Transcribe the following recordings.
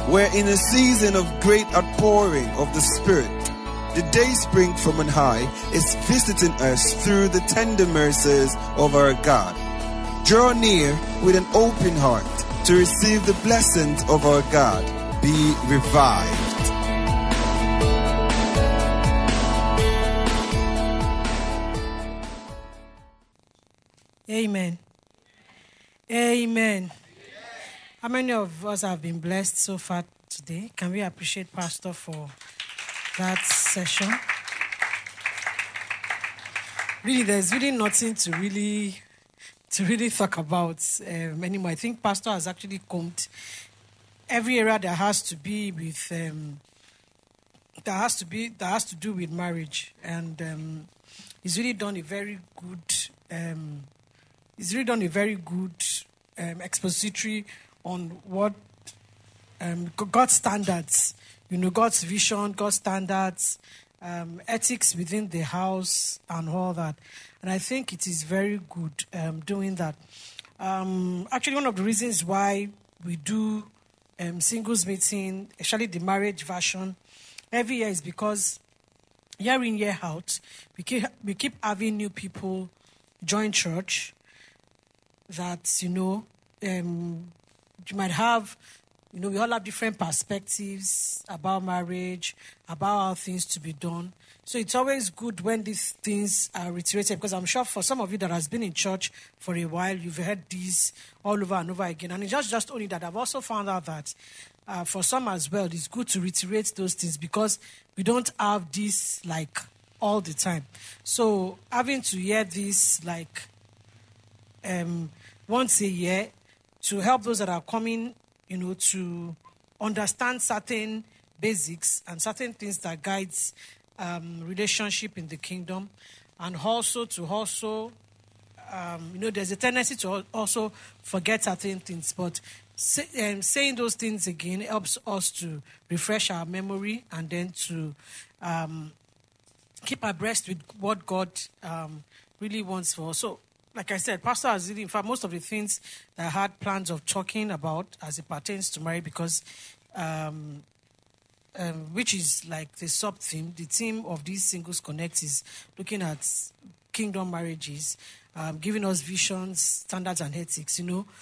We're in a season of great outpouring of the Spirit. The day spring from on high is visiting us through the tender mercies of our God. Draw near with an open heart to receive the blessings of our God. Be revived. Amen. Amen. How many of us have been blessed so far today? Can we appreciate Pastor for that session? Really, there's really nothing to really talk about anymore. I think Pastor has actually combed every area that has to be with that has to do with marriage, and he's really done a very good expository on what God's standards, God's vision, God's standards, ethics within the house and all that. And I think it is very good doing that. Actually, one of the reasons why we do singles meeting, especially the marriage version, every year is because year in, year out, we keep having new people join church that, you might have, we all have different perspectives about marriage, about how things to be done. So it's always good when these things are reiterated, because I'm sure for some of you that has been in church for a while, you've heard this all over and over again. And it's just only that I've also found out that for some as well, it's good to reiterate those things, because we don't have this like all the time. So having to hear this like once a year to help those that are coming, to understand certain basics and certain things that guides relationship in the kingdom, and also there's a tendency to also forget certain things, but saying those things again helps us to refresh our memory and then to keep abreast with what God really wants for us. So, like I said, Pastor has really, in fact, most of the things that I had plans of talking about as it pertains to marriage, because which is like the sub-theme, the theme of these Singles Connect is looking at kingdom marriages, giving us visions, standards, and ethics.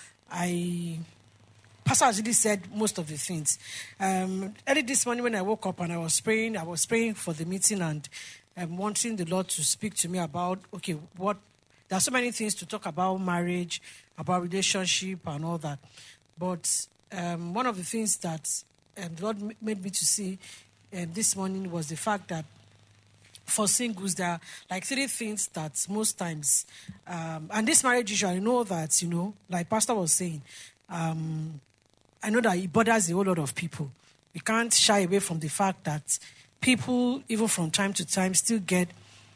Pastor has really said most of the things. Early this morning when I woke up and I was praying for the meeting and wanting the Lord to speak to me about, there are so many things to talk about marriage, about relationship and all that. But one of the things that the Lord made me to see this morning was the fact that for singles, there are like 3 things that most times, and this marriage issue, I know that, like Pastor was saying, I know that it bothers a whole lot of people. We can't shy away from the fact that people, even from time to time, still get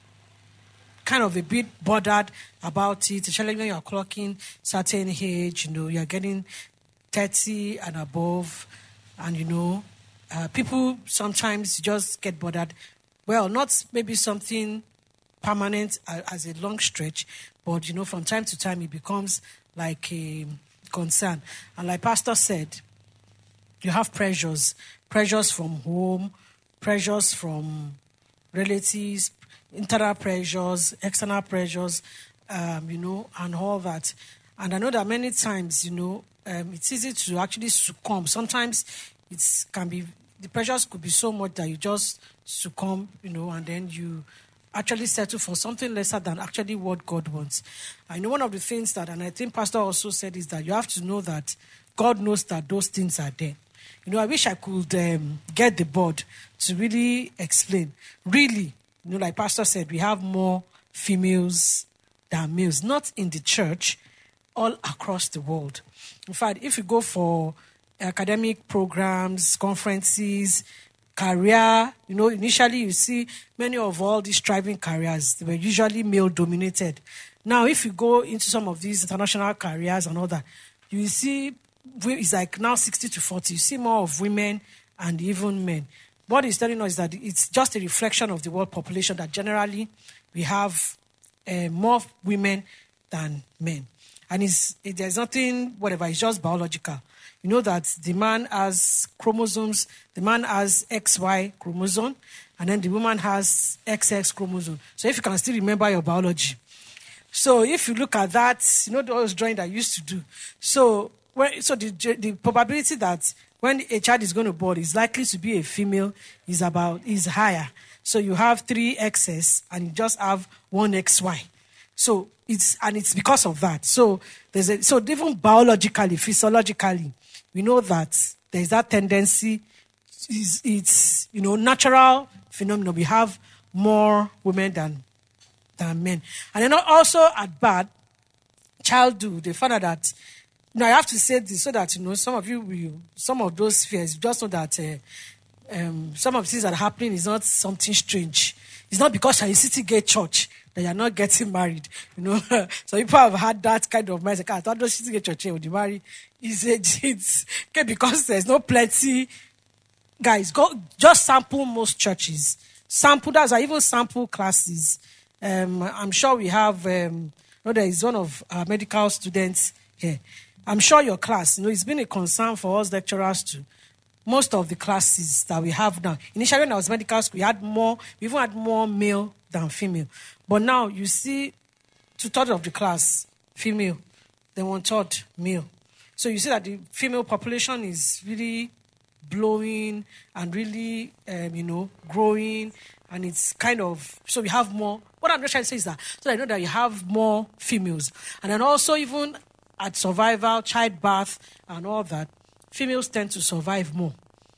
kind of a bit bothered about it, especially when you're clocking certain age, you're getting 30 and above, and, people sometimes just get bothered. Well, not maybe something permanent as a long stretch, but, from time to time it becomes like a concern. And like Pastor said, you have pressures from home, pressures from relatives, internal pressures, external pressures, and all that. And I know that many times, it's easy to actually succumb. Sometimes the pressures could be so much that you just succumb, and then you actually settle for something lesser than actually what God wants. I know one of the things that, and I think Pastor also said, is that you have to know that God knows that those things are there. I wish I could get the board to really explain. Really, like Pastor said, we have more females than males, not in the church, all across the world. In fact, if you go for academic programs, conferences, career, initially you see many of all these thriving careers, they were usually male-dominated. Now, if you go into some of these international careers and all that, you see it's like now 60-40. You see more of women and even men. What he's telling us is that it's just a reflection of the world population, that generally we have more women than men. And there's nothing, whatever, it's just biological. You know that the man has chromosomes, the man has XY chromosome, and then the woman has XX chromosome. So if you can still remember your biology. So if you look at that, you know those drawings that I used to do. So the probability that when a child is going to born is likely to be a female is higher. So you have 3 X's and you just have 1 XY. So it's because of that. So even biologically, physiologically, we know that there's that tendency. It's natural phenomenon. We have more women than men. And then also at birth, childhood, they found out that, I have to say this so that, some of those fears, just know that some of the things that are happening is not something strange. It's not because you're in City Gate Church that you're not getting married. So people have had that kind of mindset. I thought those City Gate Church would marry. It's okay because there's no plenty. Guys, just sample most churches. That's why even sample classes. I'm sure we have, there is one of our medical students here. I'm sure your class, it's been a concern for us lecturers too. Most of the classes that we have now, initially when I was medical school, we even had more male than female. But now you see 2/3 of the class, female, then 1/3 male. So you see that the female population is really blowing and really, growing. And it's kind of, so we have more. What I'm just trying to say is that, so I know that you have more females. And then also even at survival, childbirth, and all that, females tend to survive more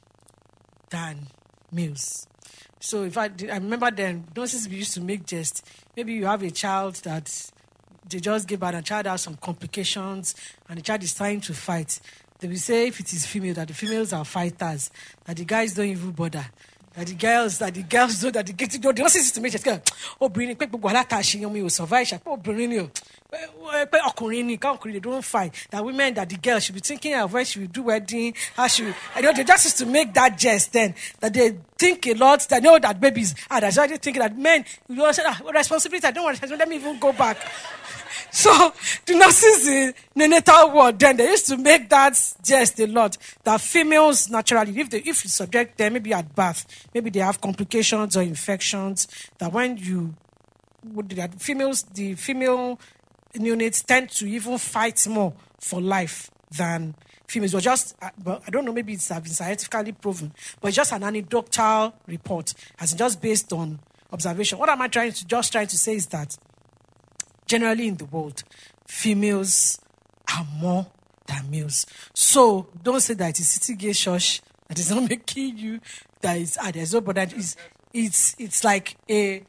than males. So I remember then, nurses we used to make jest. Maybe you have a child that they just give birth, and the child has some complications, and the child is trying to fight. They will say if it is female, that the females are fighters, that the guys don't even bother. That the girls know that the nurses used to make it. Oh, bring quick, will survive. Oh, bring they don't fight. That women, that the girls should be thinking of when she will do wedding, how she will. They just used to make that jest then. That they think a lot, that know that babies are. That's why they think that men, say, responsibility, I don't want to, let me even go back. So the nurses in neonatal ward, then they used to make that jest a lot. That females naturally, if you subject them, maybe at birth, maybe they have complications or infections. That when the female neonates tend to even fight more for life than females. But I don't know, maybe it's been scientifically proven, but it's just an anecdotal report, as just based on observation. What am I trying to say is that generally in the world, females are more than males. So don't say that it's City Gate Church that is not making you that is there's no, but that is it's like a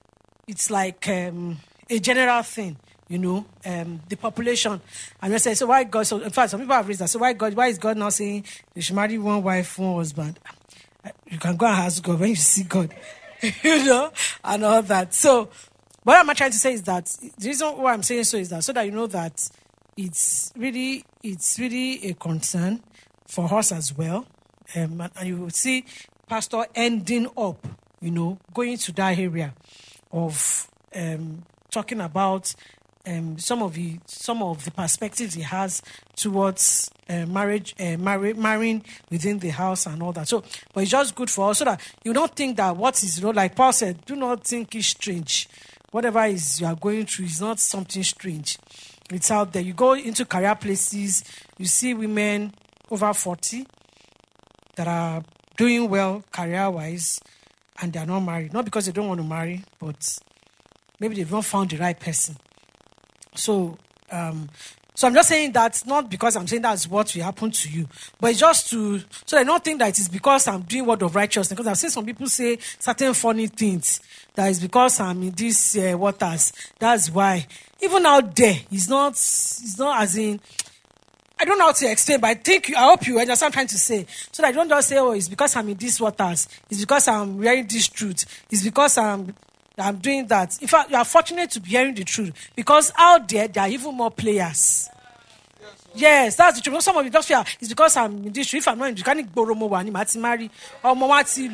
general thing, the population. And I say, so why God? So in fact, some people have raised that. So why is God not saying you should marry one wife, one husband? You can go and ask God when you see God, and all that. So what I'm trying to say is that the reason why I'm saying so is that so that you know that it's really a concern for us as well. And you will see Pastor ending up, going to that area of talking about some of the perspectives he has towards marrying within the house and all that. So, but it's just good for us so that you don't think that what is, like Paul said, do not think it's strange. Whatever you are going through is not something strange. It's out there. You go into career places, you see women over 40 that are doing well career-wise, and they are not married. Not because they don't want to marry, but maybe they've not found the right person. So I'm just saying that, not because I'm saying that's what will happen to you, but it's just so I don't think that it is because I'm doing word of righteousness. Because I've seen some people say certain funny things. That is because I'm in these waters. That's why. Even out there, it's not as in, I don't know how to explain, but I hope you understand what I'm trying to say. So that I don't just say, oh, it's because I'm in these waters. It's because I'm hearing this truth. It's because I'm doing that. In fact, you are fortunate to be hearing the truth. Because out there are even more players. Yes, that's the truth. Some of you just feel it's because I'm in this truth. If I'm not in this, you can't borrow more money. Mati marry. Or mati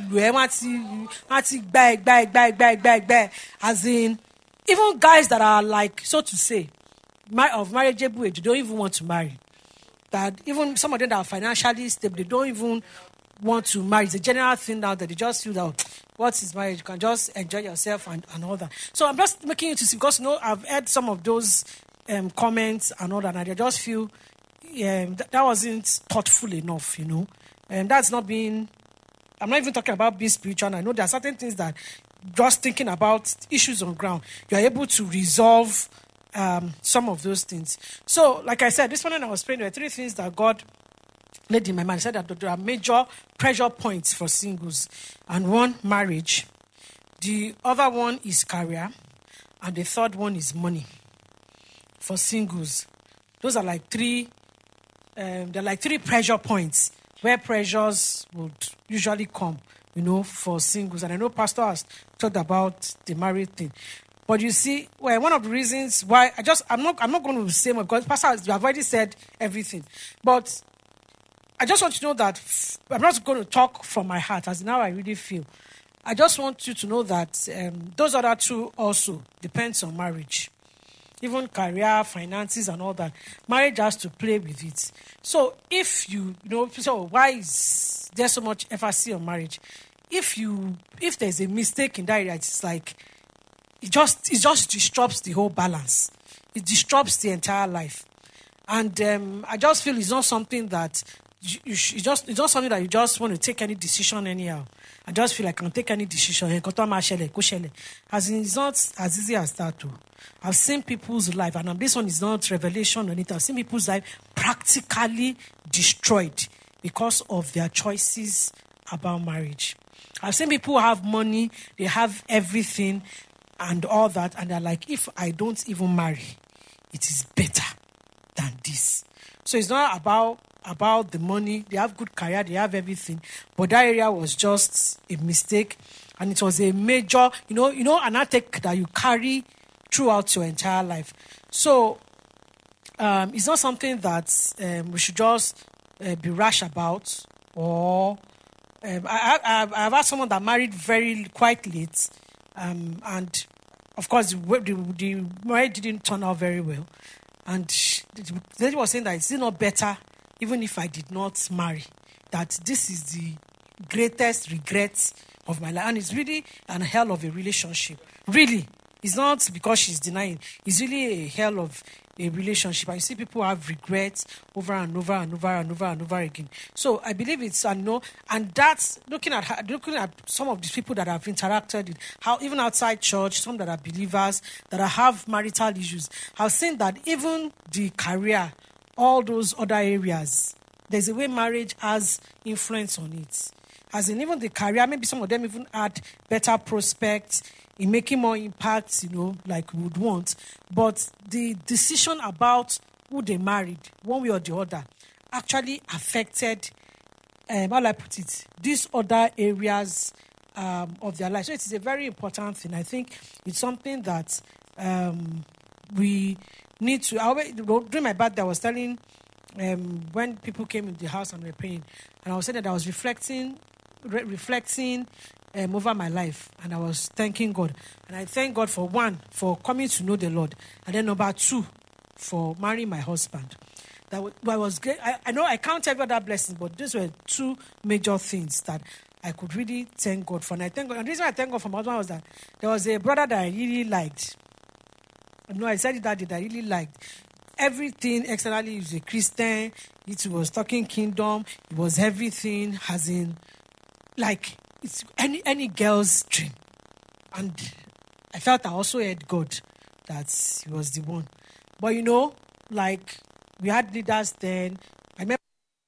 bag. As in, even guys that are like, so to say, marriageable age, they don't even want to marry. That even some of them that are financially stable, they don't even want to marry. It's a general thing now that they just feel that, what is marriage? You can just enjoy yourself and all that. So I'm just making you to see, because I've heard some of those comments and all that, and I just feel that wasn't thoughtful enough, And that's not being, I'm not even talking about being spiritual. And I know there are certain things that just thinking about issues on ground, you're able to resolve some of those things. So, like I said, this morning I was praying, there were 3 things that God laid in my mind. He said that there are major pressure points for singles. And one, marriage. The other one is career. And the third one is money for singles. Those are like 3, they're like 3 pressure points where pressures would usually come, for singles. And I know Pastor has talked about the married thing. But you see, one of the reasons why I'm not going to say more, because Pastor, you have already said everything. But I just want you to know that I'm not going to talk from my heart, as in how I really feel. I just want you to know that those other 2 also depends on marriage. Even career, finances, and all that. Marriage has to play with it. So if so why is there so much emphasis on marriage? If there's a mistake in that area, it's like it just disrupts the whole balance. It disrupts the entire life. And I just feel it's not something that it's not something that you just want to take any decision anyhow. I just feel like I can take any decision. As in, it's not as easy as that too. I've seen people's life, and this one is not revelation or anything. I've seen people's life practically destroyed because of their choices about marriage. I've seen people have money, they have everything and all that, and they're like, if I don't even marry, it is better than this. So it's not about the money. They have good career, they have everything, but that area was just a mistake, and it was a major, an attack that you carry throughout your entire life. So it's not something that we should just be rash about. Or I've had someone that married quite late, and of course the marriage didn't turn out very well, and they was saying that it's still not better even if I did not marry, that this is the greatest regret of my life. And it's really a hell of a relationship. Really. It's not because she's denying. It's really a hell of a relationship. I see people have regrets over and over and over and over and over again. So I believe it's a no. And that's looking at some of these people that I've interacted with, how even outside church, some that are believers, that have marital issues, have seen that even the career, all those other areas, there's a way marriage has influence on it. As in even the career, maybe some of them even had better prospects in making more impact, like we would want. But the decision about who they married, one way or the other, actually affected, how I put it, these other areas of their life. So it is a very important thing. I think it's something that we need to. During my birthday, I was telling when people came in the house and were praying, and I was saying that I was reflecting over my life, and I was thanking God. And I thank God for one, for coming to know the Lord, and then number 2, for marrying my husband. That was great. I know I count every other blessing, but these were 2 major things that I could really thank God for. And I thank God. And the reason I thank God for my husband was that there was a brother that I really liked. I said it that day that I really liked. Everything externally, he was a Christian. He was talking kingdom. It was everything, as in, like, it's any girl's dream. And I felt I also heard God that he was the one. But like, we had leaders then. I remember,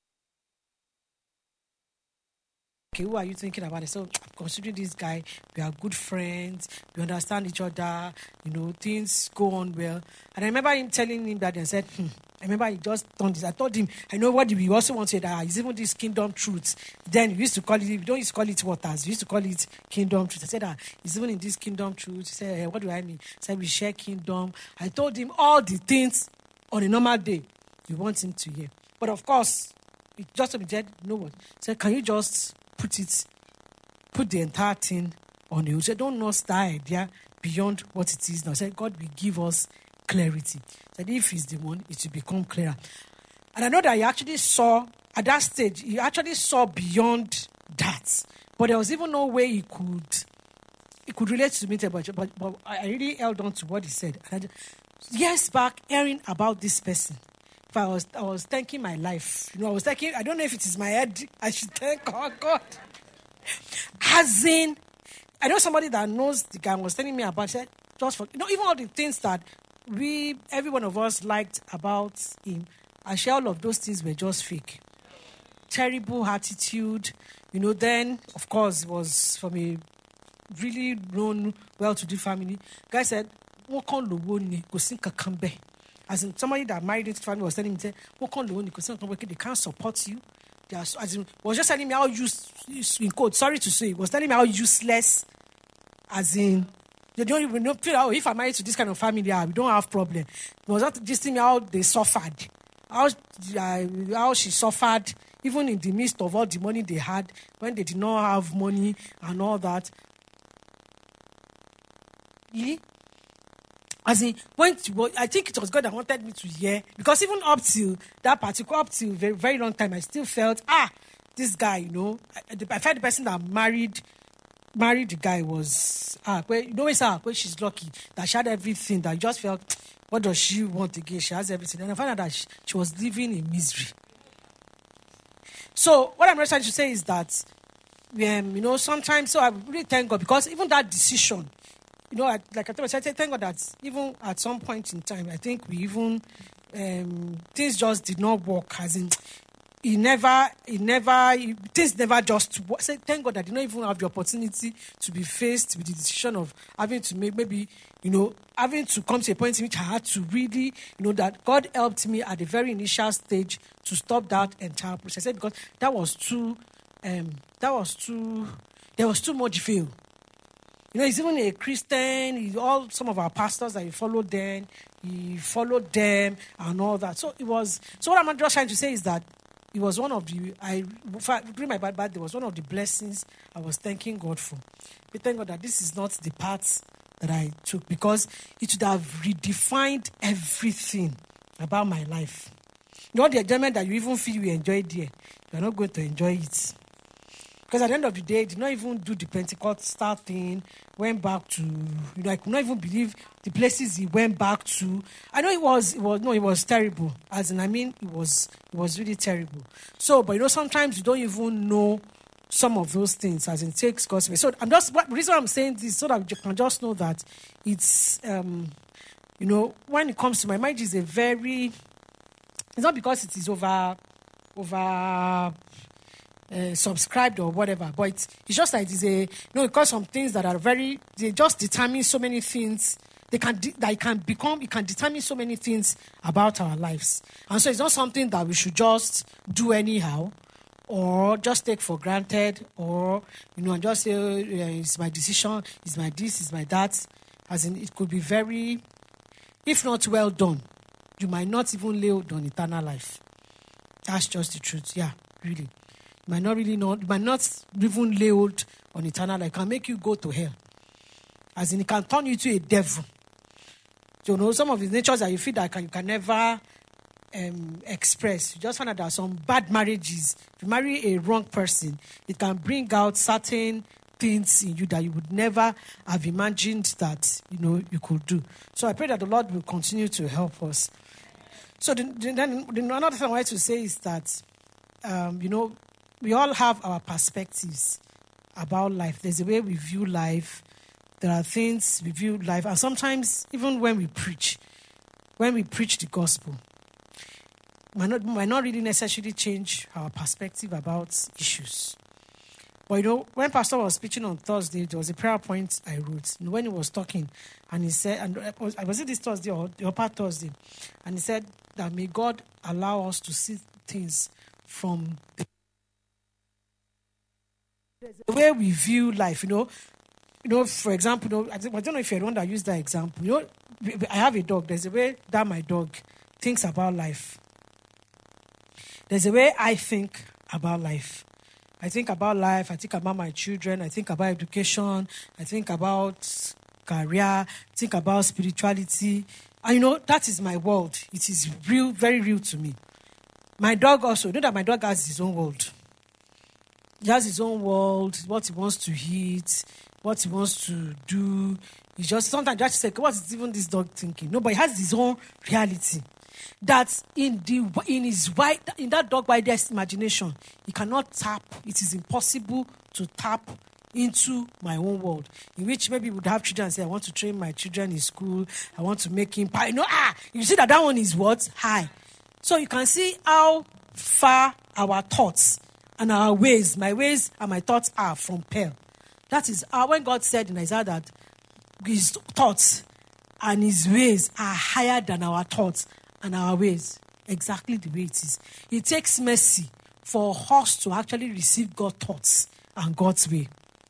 okay, who are you thinking about? So I'm considering this guy. We are good friends. We understand each other. Things go on well. And I remember him telling him that, and said, I remember he just done this. I told him, I know what we also want to say, that it's even this kingdom truth. Then we used to call it, we don't used to call it waters. We used to call it kingdom truth. I said that it's even in this kingdom truth. He said, hey, what do I mean? I said, we share kingdom. I told him all the things on a normal day you want him to hear. But of course, it just to be dead, what? He said, can you just put the entire thing on you? He said, don't know that idea beyond what it is now. He said, God will give us clarity. That if he's the one, it will become clearer. And I know that he actually saw, at that stage, he actually saw beyond that. But there was even no way he could relate to me, but I really held on to what he said. And years back, hearing about this person, if I was thanking my life. I was thinking, I don't know if it is my head, I should thank God. As in, I know somebody that knows the guy was telling me about, said, just for, even all the things that every one of us liked about him, I share all of those things were just fake. Terrible attitude, then, of course, it was from a really known, well-to-do family. Guy said, as in, somebody that married into the family was telling me, they can't support you. As in, was just telling me how in quote, sorry to say, was telling me how useless, as in, they don't even know, if I'm married to this kind of family, we don't have problem. It was not just telling me how they suffered, how she suffered, even in the midst of all the money they had, when they did not have money and all that. As in, I think it was God that wanted me to hear, because even up till very, very long time, I still felt, this guy, I felt the person that married the guy was, where she's lucky, that she had everything, that I just felt, what does she want again? She has everything. And I found out that she was living in misery. So what I'm trying to say is that, sometimes, so I really thank God, because even that decision, like I told you, I thank God that even at some point in time, I think we even, things just did not work, as in, things never just work. Say, thank God that I did not even have the opportunity to be faced with the decision of having to make, maybe, having to come to a point in which I had to really, that God helped me at the very initial stage to stop that entire process. I said, because there was too much veil. He's even a Christian. Some of our pastors that he followed them and all that. So what I'm just trying to say is that it was one of the, during my bad birthday, was one of the blessings I was thanking God for. I thank God that this is not the path that I took, because it would have redefined everything about my life. The enjoyment that you even feel you enjoyed there, you're not going to enjoy it. Because at the end of the day, did not even do the Pentecostal thing, went back to, I could not even believe the places he went back to. I know it was terrible. It was really terrible. So, but sometimes you don't even know some of those things, as in takes God's way. So the reason I'm saying this, so that you can just know that it's, when it comes to my marriage, it's not because it is over subscribed or whatever, but it's just like because some things that are they just determine so many things. It can determine so many things about our lives, and so it's not something that we should just do anyhow, or just take for granted, or and just say it's my decision, it's my this, it's my that. As in, it could be very, if not well done, you might not even lay hold on eternal life. That's just the truth. Yeah, really. You might not even lay hold on eternal life. It can make you go to hell. As in, it can turn you to a devil. Some of the natures that you feel that you can never express. You just find out that some bad marriages, if you marry a wrong person, it can bring out certain things in you that you would never have imagined that, you could do. So I pray that the Lord will continue to help us. So then another thing I wanted to say is that, we all have our perspectives about life. There's a way we view life. There are things we view life. And sometimes, even when we preach the gospel, might not really necessarily change our perspective about issues. But, when Pastor was preaching on Thursday, there was a prayer point I wrote. When he was talking, and he said, and was it this Thursday or the upper Thursday? And he said that may God allow us to see things from the way we view life, for example, I don't know if you're the one that used that example. I have a dog. There's a way that my dog thinks about life. There's a way I think about life. I think about life. I think about my children. I think about education. I think about career. I think about spirituality. And that is my world. It is real, very real to me. My dog also, you know that my dog has his own world. He has his own world, what he wants to eat, what he wants to do. He just sometimes just say, what is even this dog thinking? No, but he has his own reality. That in that dog widest imagination, he cannot tap. It is impossible to tap into my own world, in which maybe we would have children and say, I want to train my children in school. I want to make him. You see that one is what? High. So you can see how far our thoughts and our ways, my ways and my thoughts are from Pearl. That is when God said in Isaiah that his thoughts and his ways are higher than our thoughts and our ways. Exactly the way it is. It takes mercy for us to actually receive God's thoughts and God's way.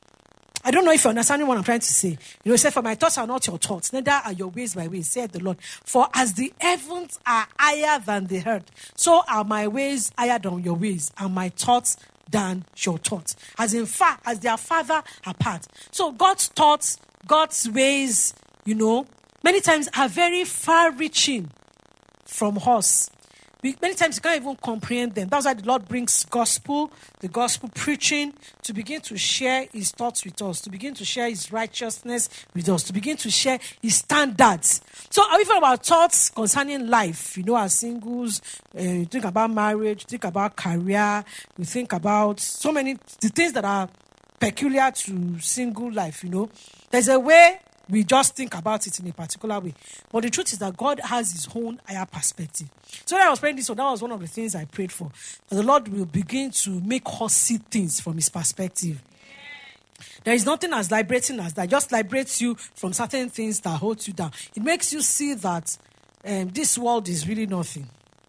I don't know if you're understanding what I'm trying to say. He said, for my thoughts are not your thoughts, neither are your ways my ways, said the Lord. For as the heavens are higher than the earth, so are my ways higher than your ways, and my thoughts than your thoughts. As in fact, as they are farther apart. So God's thoughts, God's ways, many times are very far-reaching from us. Many times you can't even comprehend them. That's why the Lord brings the gospel preaching, to begin to share his thoughts with us, to begin to share his righteousness with us, to begin to share his standards. So even about thoughts concerning life, as singles, you think about marriage, you think about career, you think about so many the things that are peculiar to single life, There's a way we just think about it in a particular way. But the truth is that God has his own higher perspective. So when I was praying this, that was one of the things I prayed for. That the Lord will begin to make us see things from his perspective. There is nothing as liberating as that. Just liberates you from certain things that hold you down. It makes you see that this world is really nothing.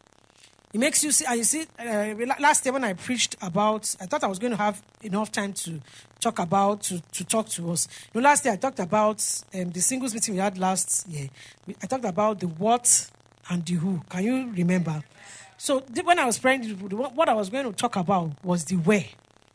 It makes you see, and you see, last year when I preached about, I thought I was going to have enough time to talk to us. Last year I talked about the singles meeting we had last year. I talked about the what and the who. Can you remember? So when I was praying, what I was going to talk about was the where.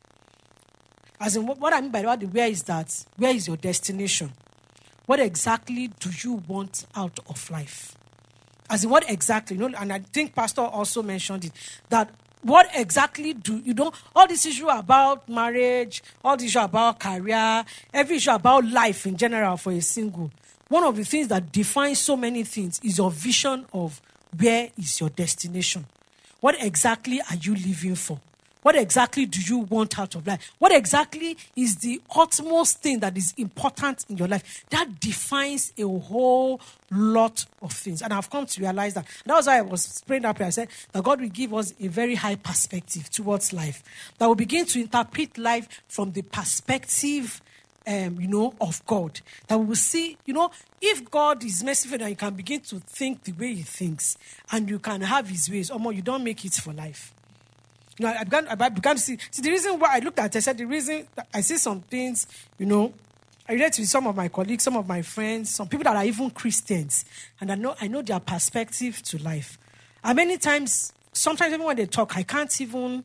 As in, what I mean by the where is that, where is your destination? What exactly do you want out of life? As in, what exactly, and I think Pastor also mentioned it, that what exactly all this issue about marriage, all this issue about career, every issue about life in general for a single, one of the things that defines so many things is your vision of where is your destination. What exactly are you living for? What exactly do you want out of life? What exactly is the utmost thing that is important in your life? That defines a whole lot of things. And I've come to realize that. And that was why I was praying that prayer. I said that God will give us a very high perspective towards life. That will begin to interpret life from the perspective of God. That we will see, if God is merciful, then you can begin to think the way he thinks. And you can have his ways. Or more, you don't make it for life. I began to see the reason why I looked at it, I said the reason I see some things, I relate to some of my colleagues, some of my friends, some people that are even Christians, and I know their perspective to life. And many times, sometimes even when they talk, I can't even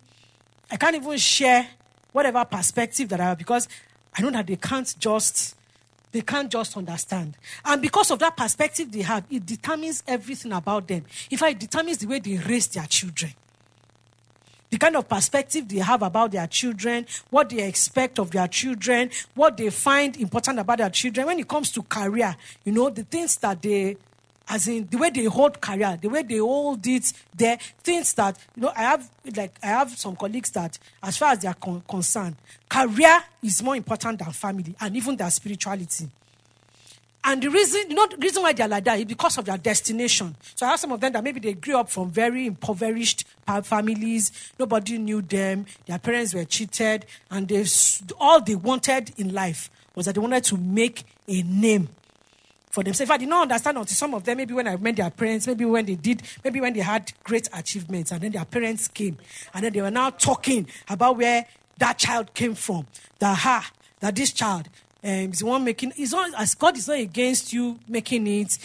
share whatever perspective that I have, because I know that they can't just understand. And because of that perspective they have, it determines everything about them. In fact, it determines the way they raise their children. The kind of perspective they have about their children, what they expect of their children, what they find important about their children. When it comes to career, the things that the way they hold career, the way they hold it, the things that, I have some colleagues that, as far as they are concerned, career is more important than family and even their spirituality. And the reason why they're like that is because of their destination. So I have some of them that maybe they grew up from very impoverished families. Nobody knew them. Their parents were cheated. And all they wanted in life was that they wanted to make a name for themselves. I did not understand until some of them, maybe when I met their parents, maybe when they had great achievements, and then their parents came. And then they were now talking about where that child came from. That this child... is the one making. As God is not against you making it,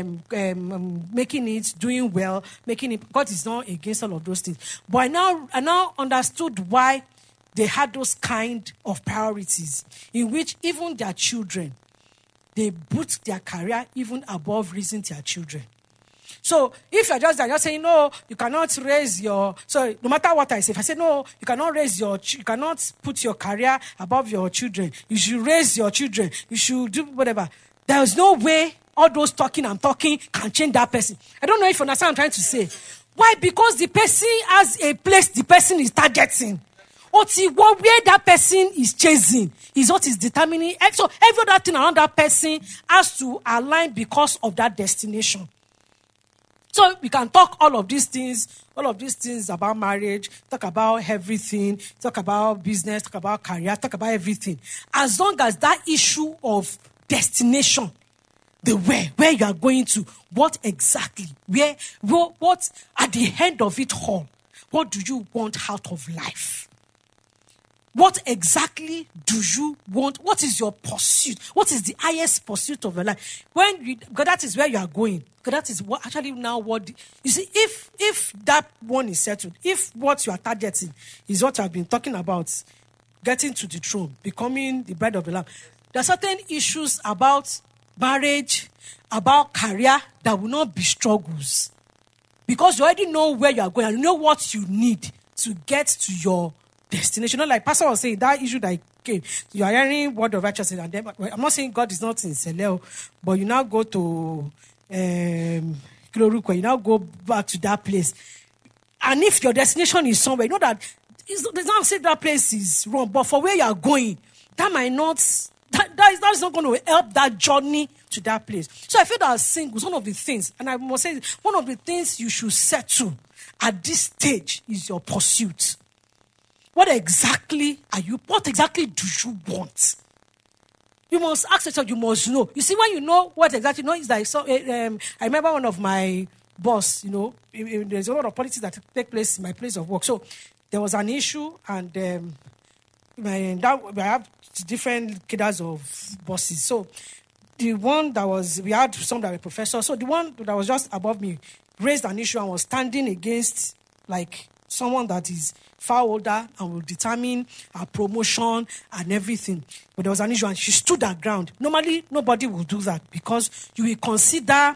doing well, making it. God is not against all of those things. But I now understood why they had those kind of priorities, in which even their children, they put their career even above raising their children. So if you're just saying, no, you cannot raise your, so no matter what I say, if I say, no, you cannot put your career above your children, you should raise your children, you should do whatever. There's no way all those talking and talking can change that person. I don't know if you understand what I'm trying to say. Why? Because the person has a place the person is targeting. What where that person is chasing is what is determining. So every other thing around that person has to align because of that destination. So we can talk all of these things about marriage, talk about everything, talk about business, talk about career, talk about everything. As long as that issue of destination, the where you are going to, what exactly, what at the end of it all, what do you want out of life? What exactly do you want? What is your pursuit? What is the highest pursuit of your life? Because that is where you are going. Because that is what actually now you see, if that one is settled, if what you are targeting is what I've been talking about, getting to the throne, becoming the bride of the Lamb, there are certain issues about marriage, about career that will not be struggles. Because you already know where you are going and you know what you need to get to your destination. Not like Pastor was saying, that issue that came, you are hearing word of righteousness, and then, I'm not saying God is not in Seleo, but you now go to Kiloruko, you now go back to that place. And if your destination is somewhere, you know that it's not say that place is wrong, but for where you are going, that might not, that is not going to help that journey to that place. So I feel that as singles, one of the things, and I must say, one of the things you should settle at this stage is your pursuit. What exactly do you want? You must ask yourself, you must know. You see, when you know what exactly you know, is like, so, I remember one of my boss, there's a lot of politics that take place in my place of work. So there was an issue, and I have different cadres of bosses. So the one we had some that were professors. So the one that was just above me raised an issue and was standing against, like, someone that is far older and will determine her promotion and everything. But there was an issue and she stood her ground. Normally, nobody will do that because you will consider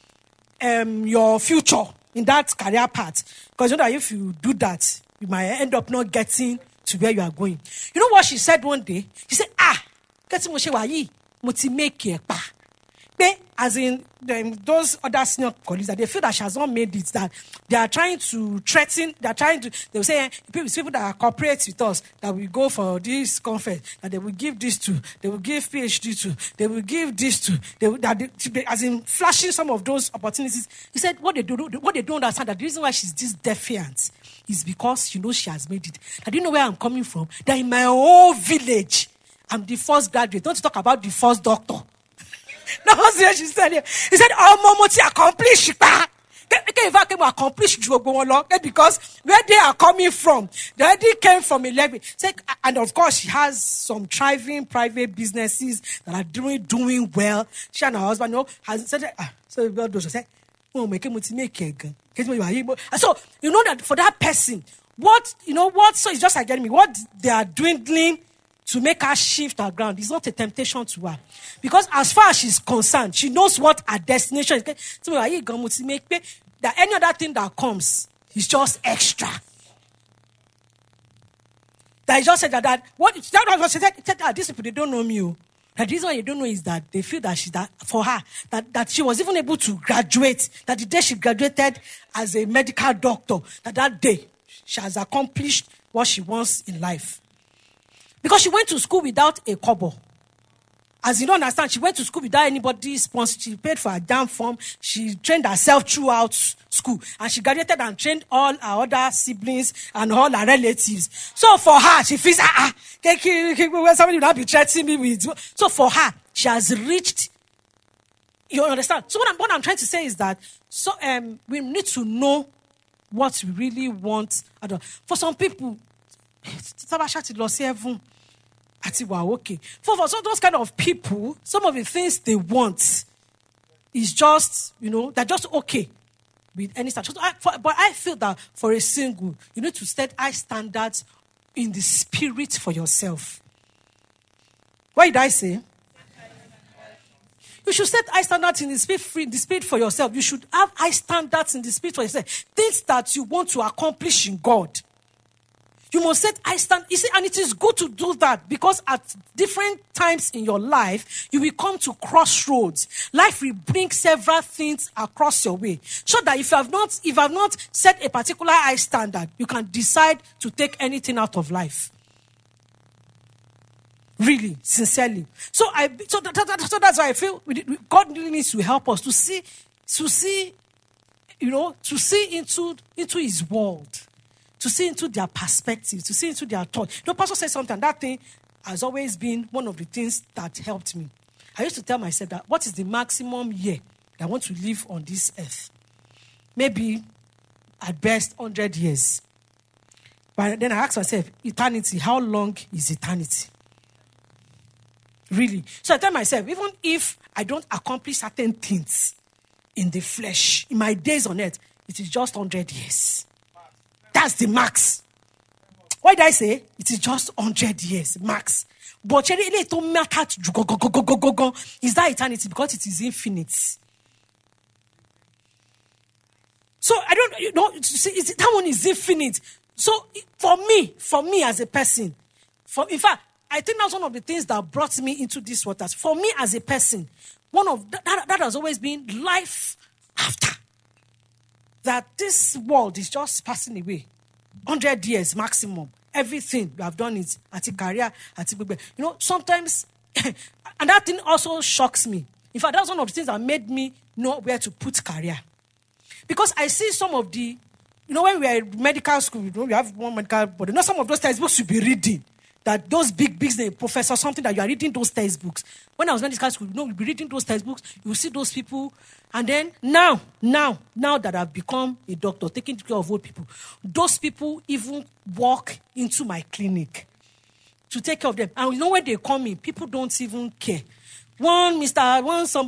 your future in that career path. Because you know that if you do that, you might end up not getting to where you are going. You know what she said one day? She said, get make it. As in those other senior colleagues, that they feel that she has not made it, that they are trying to threaten, they will say, people that are cooperates with us, that we go for this conference, that they will give this to, they will give PhD to, they will give this to, as in flashing some of those opportunities. He said, what they don't understand, that the reason why she's this defiant is because she knows she has made it. I didn't know where I'm coming from. That in my whole village, I'm the first graduate. Don't talk about the first doctor. No, she said, he said, Moti accomplished. Because where they are coming from, they already came from a level. And of course, she has some thriving private businesses that are doing well. She and her husband, has said, so God does say, so you know that for that person, so it's just like getting me, what they are dwindling to make her shift her ground is not a temptation to her. Because as far as she's concerned, she knows what her destination is. So that any other thing that comes is just extra. That just said that these people, they don't know me. The reason why you don't know is that they feel that for her, that she was even able to graduate, that the day she graduated as a medical doctor, that day she has accomplished what she wants in life. Because she went to school without a kobo. As you don't understand, she went to school without anybody's sponsor. She paid for her damn form. She trained herself throughout school. And she graduated and trained all her other siblings and all her relatives. So for her, she feels, somebody will not be threatening me with. So for her, she has reached, you understand? So what I'm trying to say is that, we need to know what we really want. For some people, okay. For those kind of people, some of the things they want is just, they're just okay with any status. But I feel that for a single, you need to set high standards in the spirit for yourself. What did I say? You should set high standards in the spirit for yourself. You should have high standards in the spirit for yourself. Things that you want to accomplish in God. You must set high standards. You see, and it is good to do that because at different times in your life, you will come to crossroads. Life will bring several things across your way. So that if you have not set a particular high standard, you can decide to take anything out of life. Really, sincerely. So that's why I feel God really needs to help us to see into His world. To see into their perspective, to see into their thought. Pastor said something, that thing has always been one of the things that helped me. I used to tell myself that what is the maximum year that I want to live on this earth? Maybe at best 100 years. But then I asked myself, eternity, how long is eternity? Really. So I tell myself, even if I don't accomplish certain things in the flesh, in my days on earth, it is just 100 years. That's the max. Why did I say? It is just 100 years, max. But it don't matter is that eternity because it is infinite. So I don't, see, that one is infinite. So for me as a person, in fact, I think that's one of the things that brought me into these waters. For me as a person, one of that has always been life after. That this world is just passing away. 100 years maximum. Everything you have done is at a career, sometimes, and that thing also shocks me. In fact, that's one of the things that made me know where to put career. Because I see some of the, when we are in medical school, we have one medical body. Some of those textbooks you be reading. That those big professor, something that you are reading those textbooks. When I was in medical school, you'll be reading those textbooks, you see those people. And then now that I've become a doctor, taking care of old people, those people even walk into my clinic to take care of them. And when they come in, people don't even care. One woman, so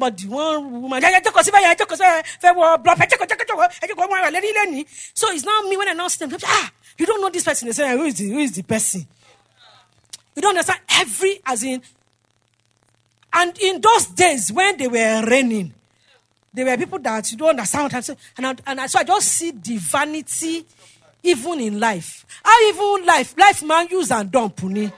it's not me when I now see them. You don't know this person. They say, who is the person? You don't understand and in those days when they were raining, there were people that you don't understand. And so I just see the vanity even in life. How even life man use and dump. That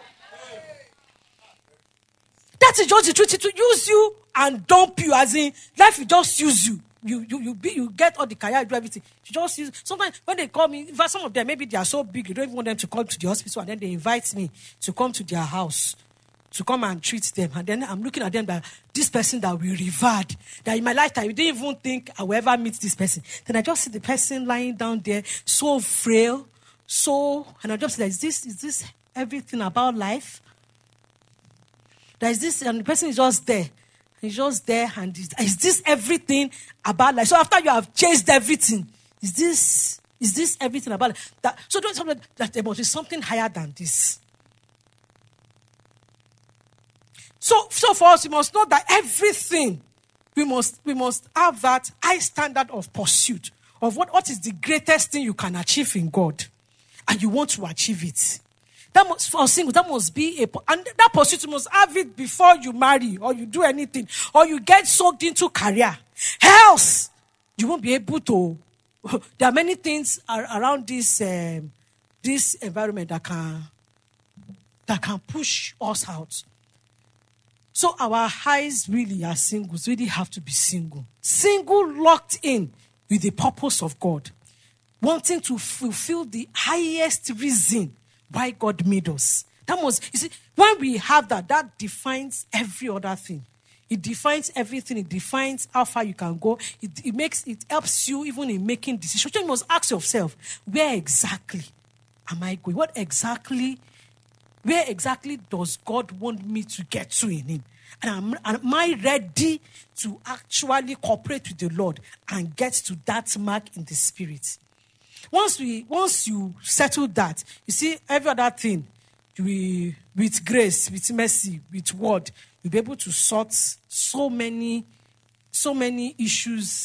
is just the truth. To use you and dump you, as in life will just use you. You get all the career, you do everything. You just use. Sometimes when they call me, in fact, some of them maybe they are so big, you don't even want them to come to the hospital, and then they invite me to come to their house to come and treat them. And then I'm looking at them that this person that we revered, that in my lifetime you didn't even think I will ever meet this person. Then I just see the person lying down there, so frail, and I just say, is this everything about life? That is this, and the person is just there. He's just there, and is this everything about life? So after you have changed everything, is this everything about life? So don't tell me that there must be something higher than this. So for us, we must know that everything, we must have that high standard of pursuit of what is the greatest thing you can achieve in God, and you want to achieve it. That must, for single, that must be and that pursuit, you must have it before you marry or you do anything or you get soaked into career. Else, you won't be able to. There are many things around this environment that can push us out. So our eyes really are singles. Really have to be single, locked in with the purpose of God, wanting to fulfill the highest reason why God made us. That must, you see, when we have that defines every other thing. It defines everything. It defines how far you can go. It helps you even in making decisions. You must ask yourself, where exactly am I going? Where exactly does God want me to get to in Him? And am I ready to actually cooperate with the Lord and get to that mark in the Spirit? Once you settle that, you see, every other thing, with grace, with mercy, with word, you'll be able to sort so many issues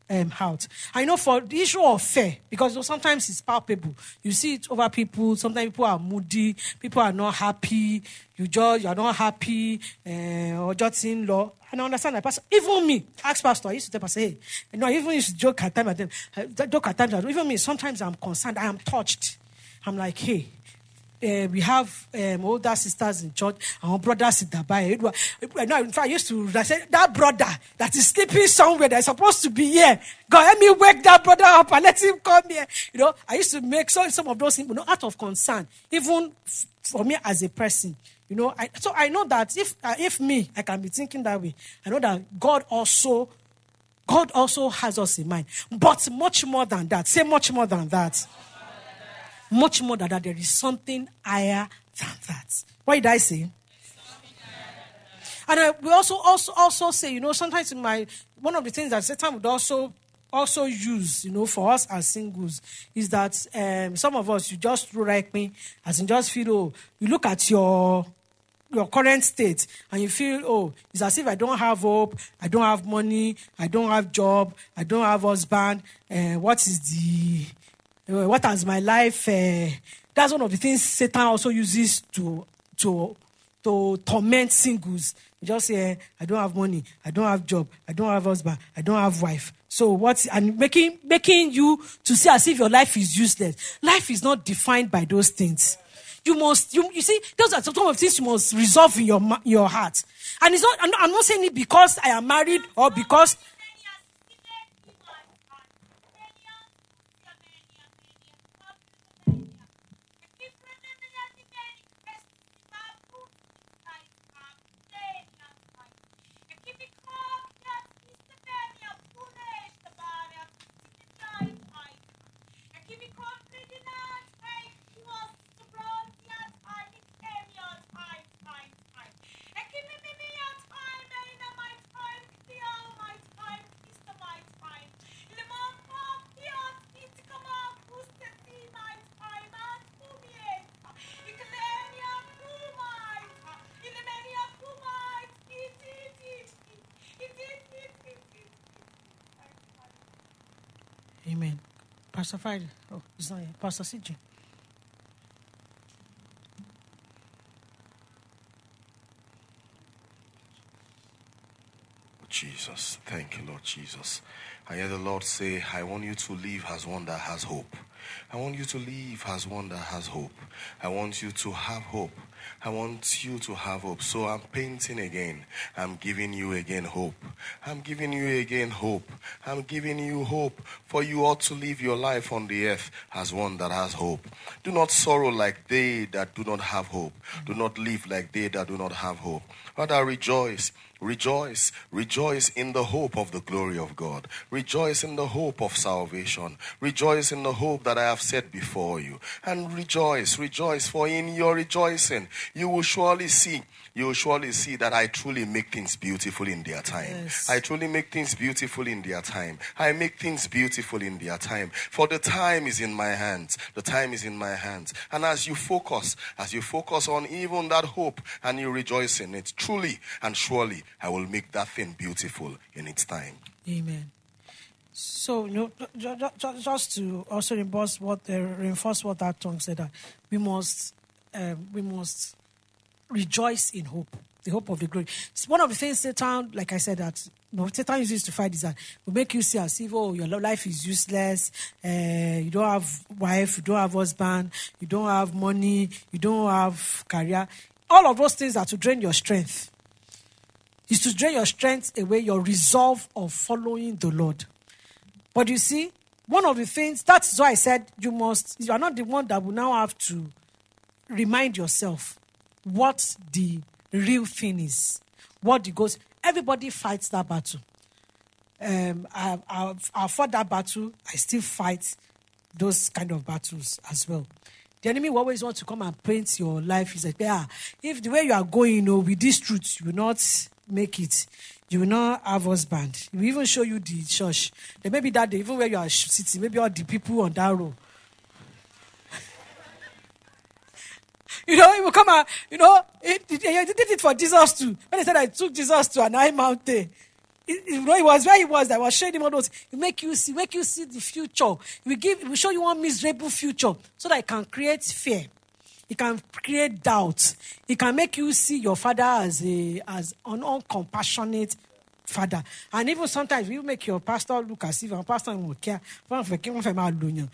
out. I know for the issue of fear, because sometimes it's palpable. You see it over people. Sometimes people are moody. People are not happy. You're not happy. Or just in law. And I understand that. Pastor, even me, ask pastor. I used to tell pastor, hey, even used to joke at times. Even me, sometimes I'm concerned. I am touched. I'm like, hey. We have older sisters in church, our brothers in the Bible. In fact, I used to say, that brother that is sleeping somewhere that's supposed to be here, God, let me wake that brother up and let him come here. I used to make some of those things, out of concern, even for me as a person. So I know that if me, I can be thinking that way. I know that God also has us in mind. But much more than that. Say much more than that. Much more than that, there is something higher than that. What did I say? And we also say, sometimes one of the things that Satan would also use, for us as singles, is that some of us, you just like me, as in just feel, you look at your current state and you feel, it's as if I don't have hope, I don't have money, I don't have job, I don't have husband, what has my life? That's one of the things Satan also uses to torment singles. You just say, I don't have money, I don't have job, I don't have husband, I don't have wife. So and making you to see as if your life is useless. Life is not defined by those things. You see, those are some of the things you must resolve in your heart. And it's not. I'm not saying it because I am married or because. Amen. Pastor Friday. Oh, it's not here. Pastor CJ. Jesus. Thank you, Lord Jesus. I hear the Lord say, I want you to live as one that has hope. I want you to live as one that has hope. I want you to have hope. I want you to have hope. So I'm painting again. I'm giving you again hope. I'm giving you again hope. I'm giving you hope. For you ought to live your life on the earth as one that has hope. Do not sorrow like they that do not have hope. Do not live like they that do not have hope. Rather rejoice. Rejoice. Rejoice in the hope of the glory of God. Rejoice in the hope of salvation. Rejoice in the hope that I have set before you. And rejoice, for in your rejoicing, you will surely see that I truly make things beautiful in their time. Yes. I truly make things beautiful in their time. I make things beautiful in their time. For the time is in my hands. The time is in my hands. And as you focus on even that hope and you rejoice in it, truly and surely, I will make that thing beautiful in its time. Amen. So, just to also reinforce what that tongue said, that we must rejoice in hope, the hope of the glory. It's one of the things Satan, like I said, that Satan uses to fight is that will make you see as if, your life is useless, you don't have wife, you don't have husband, you don't have money, you don't have career. All of those things are to drain your strength. It's to drain your strength away, your resolve of following the Lord. But you see, one of the things, that's why I said you are not the one that will now have to remind yourself what the real thing is. What the goes. Everybody fights that battle. I fought that battle. I still fight those kind of battles as well. The enemy will always want to come and paint your life. He's like, if the way you are going, with this truth, you will not make it. You will not have husband. He will even show you the church. Then maybe that day, even where you are sitting, maybe all the people on that row. He will come out, he did it for Jesus too. When he said I took Jesus to an high mountain, it was where he was. I was showing him all those. It make you see the future. It will show you one miserable future so that it can create fear. It can create doubt. It can make you see your father as an uncompassionate father. And even sometimes you make your pastor look as if your pastor won't care. That's the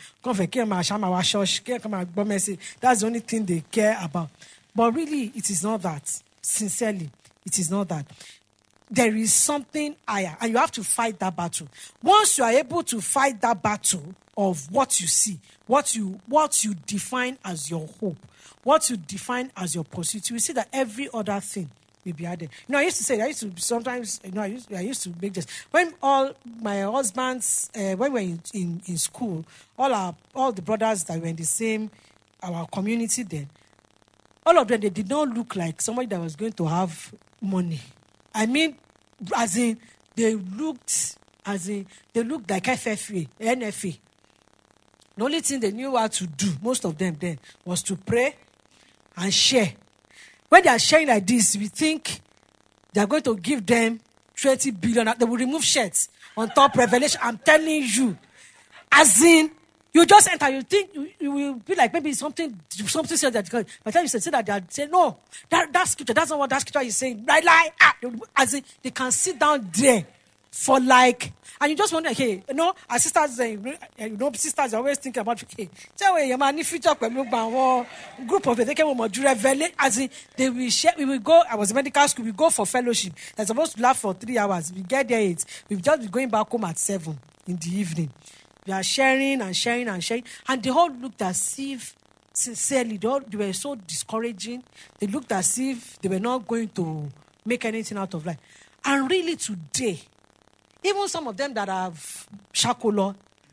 only thing they care about. But really, it is not that. Sincerely, it is not that. There is something higher, and you have to fight that battle. Once you are able to fight that battle of what you see, what you define as your hope, what you define as your pursuit, you will see that every other thing will be added. I used to sometimes, I used to make this. When all my husbands, when we were in school, all the brothers that were in the same, our community then, all of them, they did not look like somebody that was going to have money. I mean, as in, they looked like FFA, NFA. The only thing they knew how to do, most of them then, was to pray and share. When they are sharing like this, we think they are going to give them 20 billion. They will remove shirts on top Revelation. I'm telling you. As in, you just enter, you think you will be like maybe something says that. By the time you say that, they say, no, that scripture, that's not what that scripture is saying. As in, they can sit down there for like, and you just wonder, hey, as sisters, sisters are always thinking about, hey, group of it, as in, they will share, we will go, I was in medical school, we go for fellowship. They're supposed to last for 3 hours. We get there 8. We'll just be going back home at 7 in the evening. We are sharing and sharing and sharing. And they all looked as if, sincerely, they were so discouraging. They looked as if they were not going to make anything out of life. And really today, even some of them that have shakolo,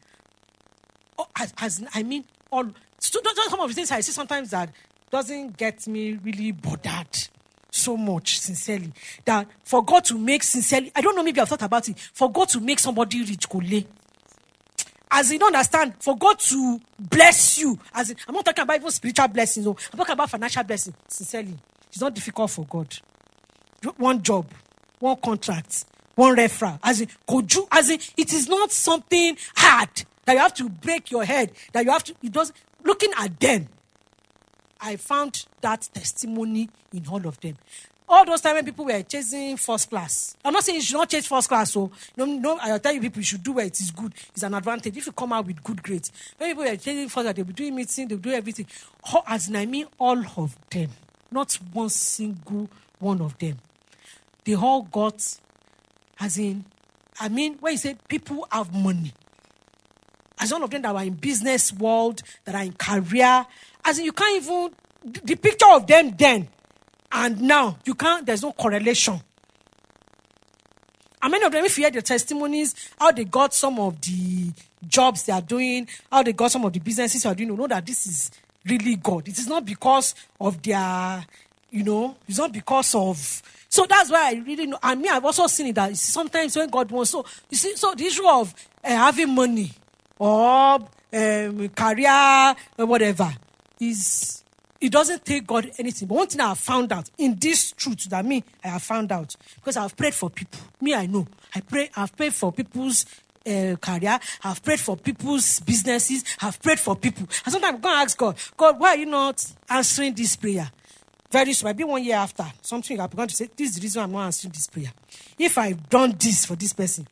some of the things I see sometimes that doesn't get me really bothered so much, sincerely. That for God to make sincerely, I don't know, maybe I've thought about it, for God to make somebody rich, kole. As you don't understand, for God to bless you, as in, I'm not talking about even spiritual blessings, I'm talking about financial blessings, sincerely. It's not difficult for God. One job, one contract, one referral. As in, it is not something hard that you have to break your head, that you have to, looking at them, I found that testimony in all of them. All those times when people were chasing first class. I'm not saying you should not chase first class. So, no, I'll tell you people you should do where it is good. It's an advantage. If you come out with good grades. When people were chasing first class, they'll be doing meetings, they'll do everything. All of them. Not one single one of them. They all got, when you say people have money. As all of them that were in business world, that are in career. You can't even, the picture of them then, and now, there's no correlation. And many of them, if you hear the testimonies, how they got some of the jobs they are doing, how they got some of the businesses they are doing, you know that this is really God. It is not because of their, it's not because of... So that's why I really know. And me, I've also seen it that sometimes when God wants... So, you see, so the issue of having money or career or whatever is... It doesn't take God anything. But one thing I have found out in this truth that I have found out, because I've prayed for people. I know. I've prayed for people's career. I've prayed for people's businesses. I've prayed for people. And sometimes I'm going to ask God, why are you not answering this prayer? Very soon, maybe 1 year after, something I've begun to say, this is the reason I'm not answering this prayer. If I've done this for this person,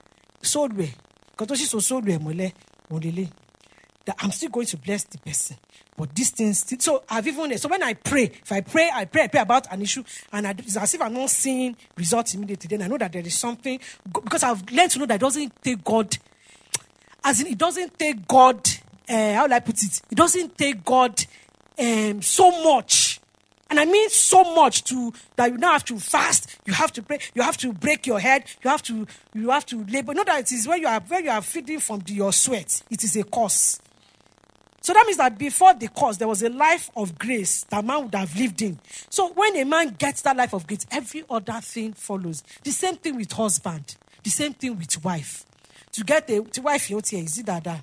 that I'm still going to bless the person. But these things, so when I pray, I pray about an issue, and it's as if I'm not seeing results immediately, then I know that there is something, because I've learned to know that it doesn't take God, it doesn't take God, how will I put it? It doesn't take God so much. And I mean so much that you now have to fast, you have to pray, you have to break your head, you have to labor. Know that it is when you are feeding from your sweat, it is a curse. So that means that before the curse, there was a life of grace that man would have lived in. So when a man gets that life of grace, every other thing follows. The same thing with husband. The same thing with wife. To get the wife, is it that?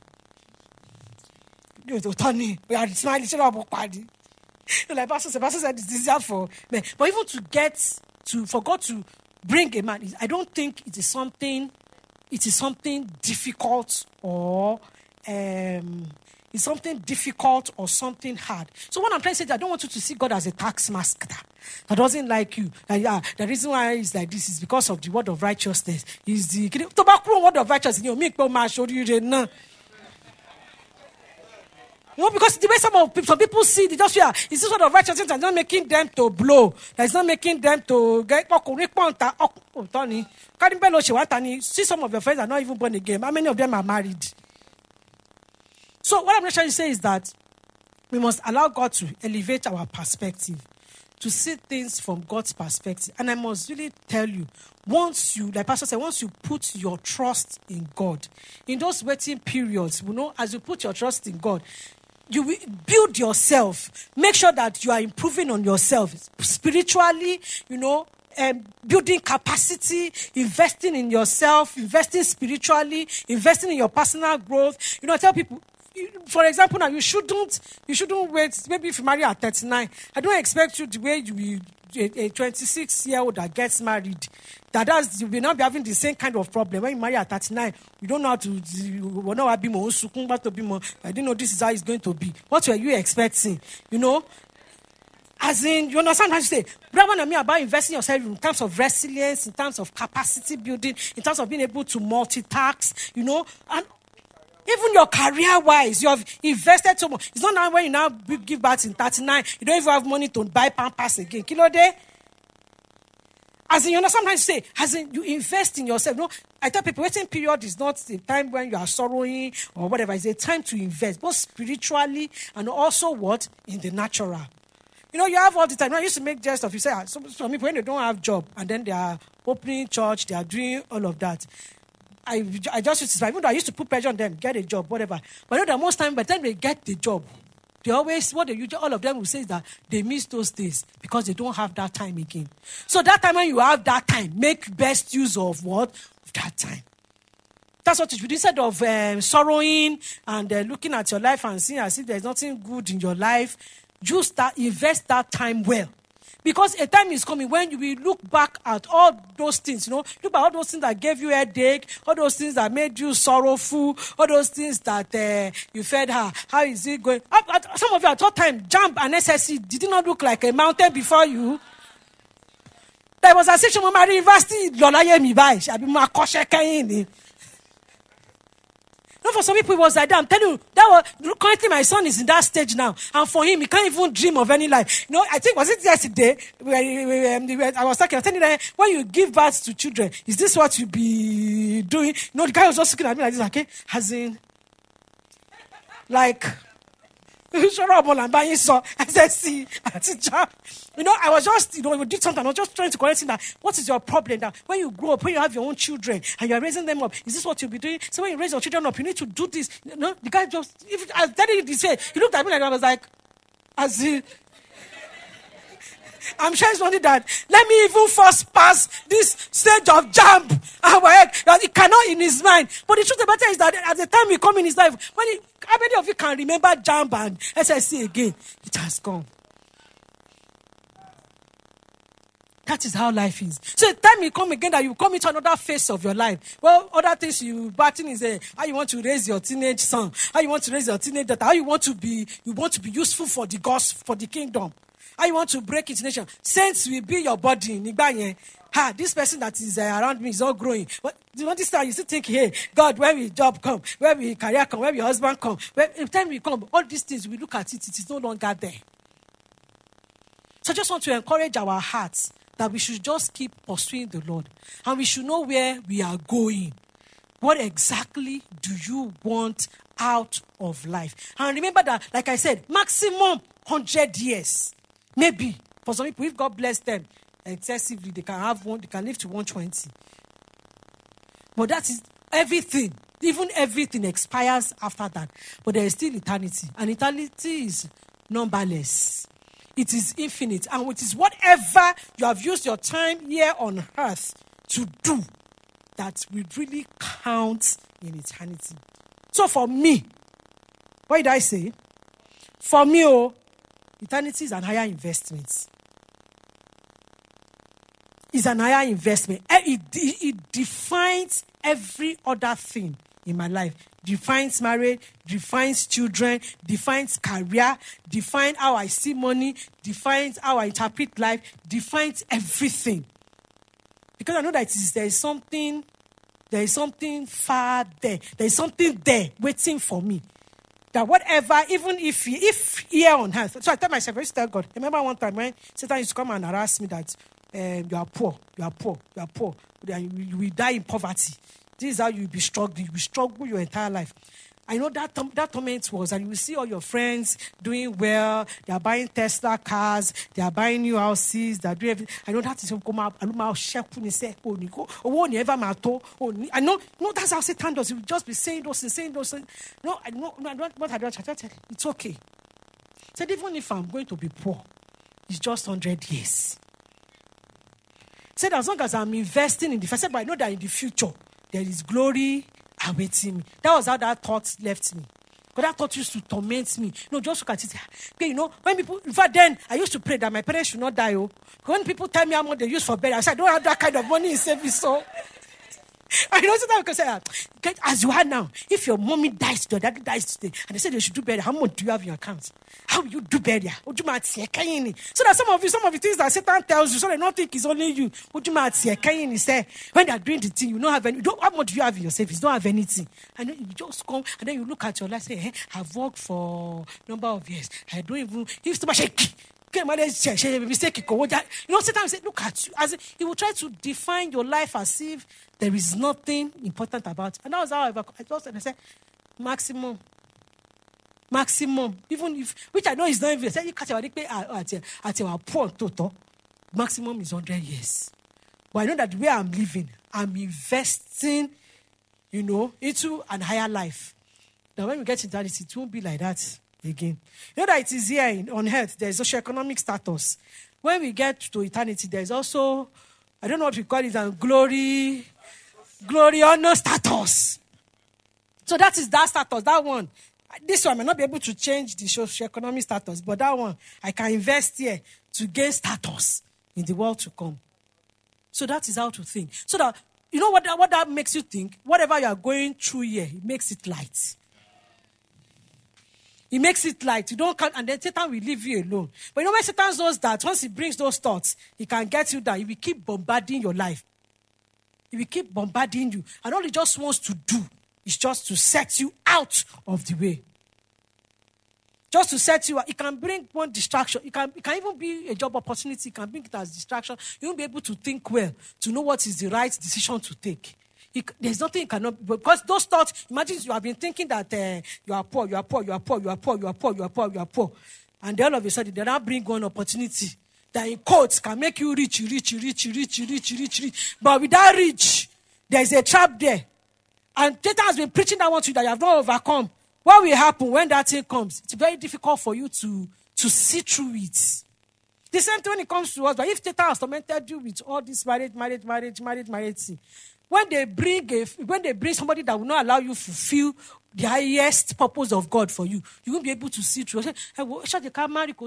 We are smiling. Like Pastor said, it's easier for men. But even for God to bring a man, I don't think it is something difficult or it's something difficult or something hard. So what I'm trying to say is I don't want you to see God as a tax master that doesn't like you. The reason why it's like this is because of the word of righteousness. Is the tobacco word of righteousness. You know, because the way some people see, they just feel it's this sort of righteousness that's not making them to blow. That's not making them to get. Tony, see some of your friends are not even born again. How many of them are married? So what I'm trying to say is that we must allow God to elevate our perspective, to see things from God's perspective. And I must really tell you, once you, like Pastor said, once you put your trust in God, in those waiting periods, as you put your trust in God, you will build yourself. Make sure that you are improving on yourself spiritually, building capacity, investing in yourself, investing spiritually, investing in your personal growth. I tell people, for example, now you shouldn't wait. Maybe if you marry at 39, I don't expect you the way you will a 26-year-old that gets married. You will not be having the same kind of problem. When you marry at 39, you don't know how to. You will not be more. I didn't know this is how it's going to be. What were you expecting? As in, you understand how to say, Brahman and me about investing yourself in terms of resilience, in terms of capacity building, in terms of being able to multitask, and even your career-wise, you have invested so much. It's not now when you now give birth in 39, you don't even have money to buy Pampers again. Kilo day. As in, sometimes say, as in, you invest in yourself. I tell people, waiting period is not the time when you are sorrowing or whatever. It's a time to invest, both spiritually and also in the natural. You have all the time. I used to make jest of, you say, some people, when they don't have job, and then they are opening church, they are doing all of that. I just used to say, even though I used to put pressure on them, get a job, whatever. But I know that most time, by the time they get the job, all of them will say is that they miss those days because they don't have that time again. So that time when you have that time, make best use of that time. That's what it should be. Instead of sorrowing and looking at your life and seeing as if there's nothing good in your life, invest that time well. Because a time is coming when you will look back at all those things, look at all those things that gave you a headache, all those things that made you sorrowful, all those things that you felt, how is it going? Some of you at that time, JAMB and SSC, did it not look like a mountain before you? There was a section of my university, for some people, it was like that. I'm telling you, currently my son is in that stage now. And for him, he can't even dream of any life. I think, was it yesterday? I was telling you that when you give birth to children, is this what you be doing? The guy was just looking at me like this, okay? As in, like, I was just, we did something. I was just trying to correct him that what is your problem that when you grow up, when you have your own children and you are raising them up, is this what you'll be doing? So when you raise your children up, you need to do this. The guy just, I was telling you this way, he looked at me like I was like, as in, I'm sure it's only that. Let me even first pass this stage of JAMB. It cannot in his mind. But the truth of the matter is that at the time we come in his life, how many of you can remember JAMB and SSC again? It has gone. That is how life is. So the time you come again that you come into another phase of your life. Well, other things you batting is how you want to raise your teenage son, how you want to raise your teenage daughter, how you want to be useful for the gospel, for the kingdom. How you want to break into nation. Saints will be your body. This person that is around me is all growing. But this time you still think, hey, God, where will job come? Where will career come? Where will husband come? Every time we come, all these things, we look at it, it is no longer there. So I just want to encourage our hearts that we should just keep pursuing the Lord. And we should know where we are going. What exactly do you want out of life? And remember that, like I said, maximum 100 years. Maybe. For some people, if God bless them excessively, they can live to 120. But that is everything. Even everything expires after that. But there is still eternity. And eternity is numberless. It is infinite. And it is whatever you have used your time here on earth to do that will really count in eternity. So for me, what did I say? For me, eternity is an higher investment. is an higher investment. It defines every other thing in my life. Defines marriage, defines children, defines career, defines how I see money, defines how I interpret life, defines everything. Because I know that there is something far there. There is something there waiting for me. That whatever, even if here on earth. So I tell myself, I used to tell God. I remember one time when Satan used to come and harass me that you are poor. You will die in poverty. This is how you will be struggling. You will struggle your entire life. I know that torment was, and you will see all your friends doing well. They are buying Tesla cars. They are buying new houses. They are doing everything. I know that is I know that's how Satan does. He will just be saying those things. No, I know what I don't. It's okay. He said, even if I'm going to be poor, it's just 100 years. He said, as long as I'm investing in the future, but I know that in the future, there is glory awaiting me. That was how that thought left me. Because that thought used to torment me. No, just look at it. Okay, when people, in fact, then I used to pray that my parents should not die. When people tell me how much they use for bed, I said, I don't have that kind of money in savings. So I know sometimes because say, as you are now, if your mommy dies today, daddy dies today, and they say they should do better, how much do you have in your account? How will you do better? So that some of the things that Satan tells you, so they don't think it's only you. When they are doing the thing, you don't have any. How much do you have in your savings? You don't have anything. And then you just come and then you look at your life and say, I've worked for a number of years. I don't even if too much mistake. Satan will say, look at you. As he will try to define your life as if there is nothing important about it. And that was how I said, maximum. Even if, which I know is not even, at your poor total, maximum is 100 years. But I know that the way I'm living, I'm investing, into an higher life. Now, when we get to eternity, it won't be like that again. You know that it is here on earth, there is socioeconomic status. When we get to eternity, there is also, I don't know what we call it, glory, honor, status. So that is that status, that one. This one, I may not be able to change the socioeconomic status, but that one, I can invest here to gain status in the world to come. So that is how to think. So that, what that makes you think? Whatever you are going through here, it makes it light. It makes it light. You don't count, and then Satan will leave you alone. But when Satan knows that, once he brings those thoughts, he can get you down. He will keep bombarding your life. He will keep bombarding you. And all he just wants to do is just to set you out of the way. Just to set you out. It can bring one distraction. It can even be a job opportunity. It can bring it as distraction. You won't be able to think well, to know what is the right decision to take. There's nothing you cannot, because those thoughts, imagine you have been thinking that you are poor. And then all of a sudden, they now bring one opportunity that in quotes can make you rich. But without rich, there's a trap there. And Satan has been preaching that one to you that you have not overcome. What will happen when that thing comes? It's very difficult for you to see through it. The same thing when it comes to us. But if Satan has tormented you with all this marriage thing, when they bring somebody that will not allow you to fulfill the highest purpose of God for you, you won't be able to see through. God will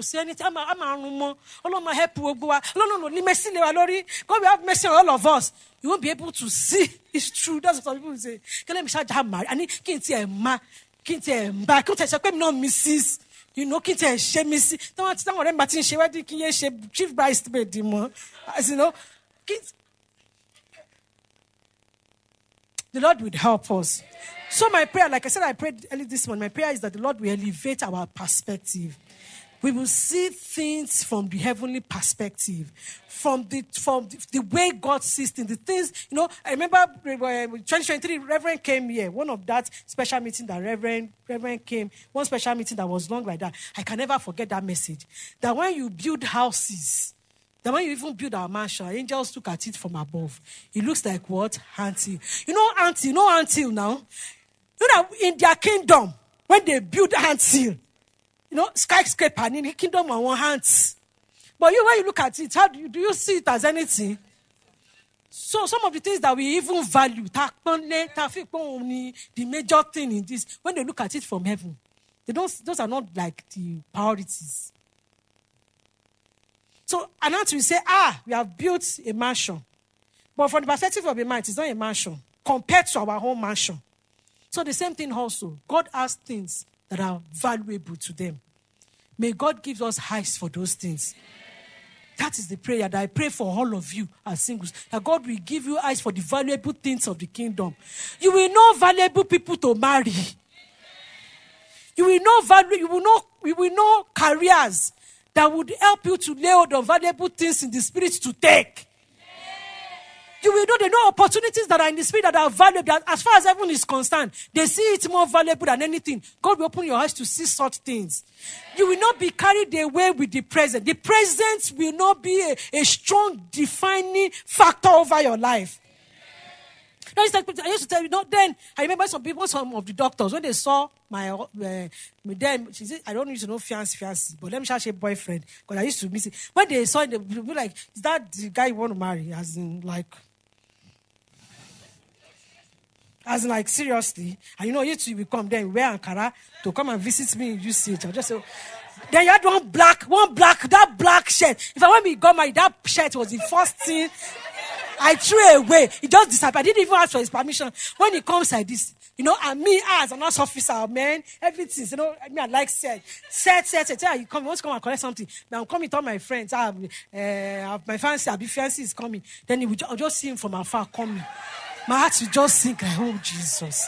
have mercy on all of us. You won't be able to see it's true. That's what some people say. Mrs. Chief bridesmaid, the Lord would help us. So my prayer, like I said, I prayed early this morning, my prayer is that the Lord will elevate our perspective. We will see things from the heavenly perspective, from the way God sees things. The things, I remember 2023, Reverend came here. One of that special meeting that Reverend came, one special meeting that was long like that. I can never forget that message. That when you build houses, that when you even build our mansion, angels look at it from above. It looks like what? Anthill. Anthill now? That in their kingdom, when they build anthill, skyscraper in the kingdom on one hand. But when you look at it, how do you see it as anything? So some of the things that we even value, the major thing in this, when they look at it from heaven, those are not like the priorities. So, and now we say, we have built a mansion. But from the perspective of a man, it's not a mansion compared to our home mansion. So the same thing also. God has things that are valuable to them. May God give us eyes for those things. That is the prayer that I pray for all of you as singles. That God will give you eyes for the valuable things of the kingdom. You will know valuable people to marry. You will know careers that would help you to lay hold on valuable things in the spirit to take. You will know there are no opportunities that are in the spirit that are valuable. That as far as heaven is concerned, they see it more valuable than anything. God will open your eyes to see such things. You will not be carried away with the present. The present will not be a strong defining factor over your life. I used to tell you, then I remember some of the doctors, when they saw my then she said, I don't need to know fiancé, but let me say boyfriend, because I used to miss it. When they saw it, they would be like, is that the guy you want to marry? As in, seriously. And you two will come then, wear Ankara to come and visit me in UCH. I'll just say, then you had that black shirt. If I want me to go married, that shirt was the first thing I threw away. It just disappeared. I didn't even ask for his permission. When he comes like this, and me as an nurse officer, man, everything, me, I like set. You come, you want to come and collect something. Now I'm coming to all my friends. My fiancé is coming. Then I'll just see him from afar coming. My heart will just sink like, oh, Jesus.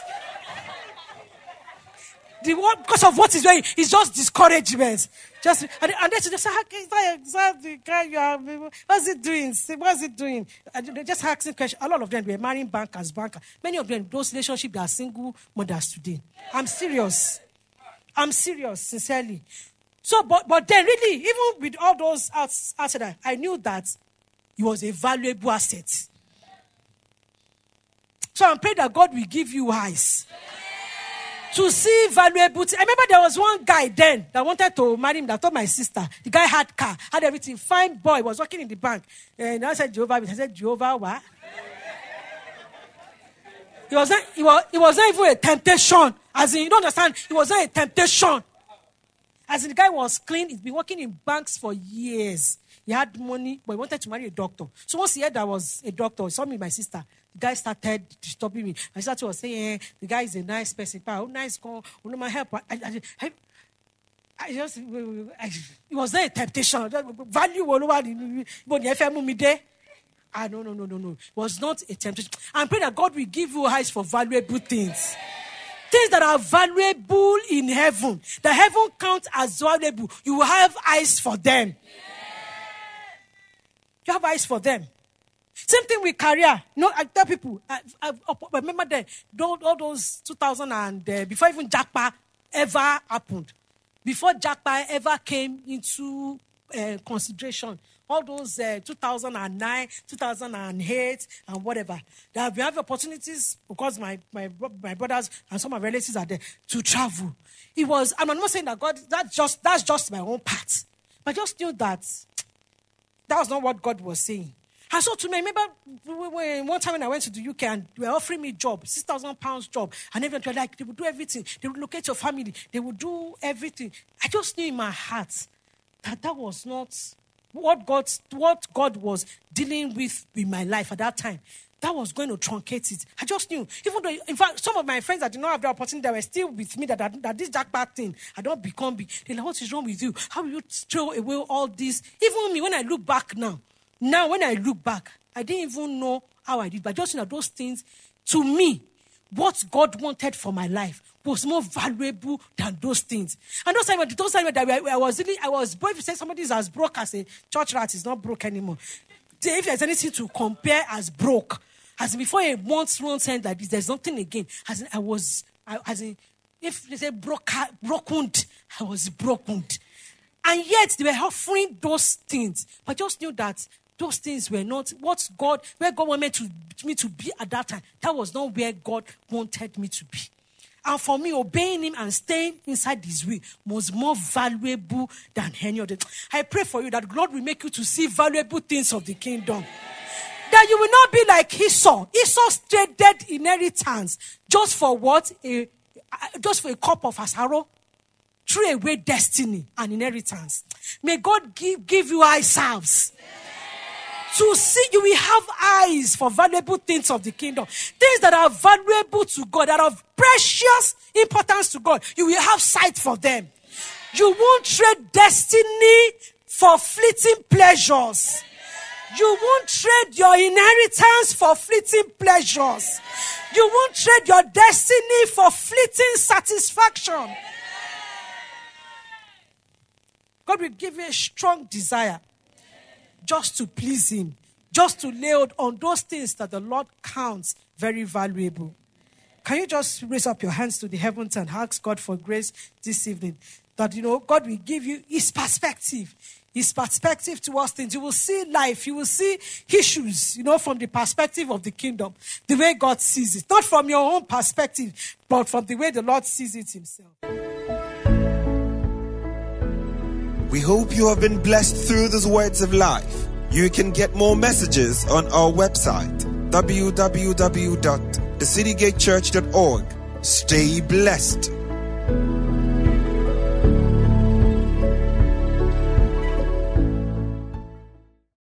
Because of what he's doing, it's just discouragement. And then she just say, is that the guy you are? What's he doing? And they just asking questions. A lot of them were marrying bankers. Many of them, those relationships, they are single mothers today. I'm serious, sincerely. So, but then really, even with all those outside, I knew that he was a valuable asset. So I'm praying that God will give you eyes to see valuable things. I remember there was one guy then that wanted to marry him, that told my sister. The guy had car, had everything. Fine boy, was working in the bank. And I said, Jehovah. I said, Jehovah, what? It was not even a temptation. As in, you don't understand, it was not a temptation. As in, the guy was clean. He's been working in banks for years. He had money, but he wanted to marry a doctor. So once he heard I was a doctor, he saw me, my sister. The guy started disturbing me. My sister was saying, the guy is a nice person. Oh, nice call. Oh, my help. It was not a temptation. Value. No. It was not a temptation. I'm praying that God will give you eyes for valuable things. Things that are valuable in heaven. The heaven counts as valuable. You will have eyes for them. You have eyes for them. Same thing with career. I tell people, I remember then, all those 2000 and before even Jackpot ever happened, before Jackpot ever came into consideration, all those 2009, 2008, and whatever, that we have opportunities because my brothers and some of my relatives are there to travel. I'm not saying that God, that's just my own part, but I just knew that was not what God was saying. And so to me, I remember one time when I went to the UK and they were offering me a job, £6,000 job, and everyone were like, they would do everything. They would locate your family. They would do everything. I just knew in my heart that was not what God was dealing with in my life at that time. That was going to truncate it. I just knew. Even though, in fact, some of my friends that did not have the opportunity, they were still with me, that this Jackpot thing, I don't become big. They're like, what is wrong with you? How will you throw away all this? Even me, when I look back now, when I look back, I didn't even know how I did, but just those things, to me, what God wanted for my life was more valuable than those things. And those times that I was both to say somebody is as broke as a church rat is not broke anymore. If there's anything to compare as broke, as before a month's run saying that there's nothing again. If they say broken, I was broken. And yet they were offering those things. But I just knew that those things were not where God wanted me to be at that time. That was not where God wanted me to be. And for me, obeying him and staying inside his will was more valuable than any other. I pray for you that God will make you to see valuable things of the kingdom. That you will not be like Esau. Esau traded inheritance just for what? Just for a cup of asaro. Threw away destiny and inheritance. May God give you eye salves. To see, you will have eyes for valuable things of the kingdom. Things that are valuable to God, that are of precious importance to God. You will have sight for them. You won't trade destiny for fleeting pleasures. You won't trade your inheritance for fleeting pleasures. You won't trade your destiny for fleeting satisfaction. God will give you a strong desire just to please him, just to lay hold on those things that the Lord counts very valuable. Can you just raise up your hands to the heavens and ask God for grace this evening? That, God will give you his perspective towards things. You will see life, you will see issues, from the perspective of the kingdom, the way God sees it. Not from your own perspective, but from the way the Lord sees it himself. We hope you have been blessed through these words of life. You can get more messages on our website, www.thecitygatechurch.org. Stay blessed.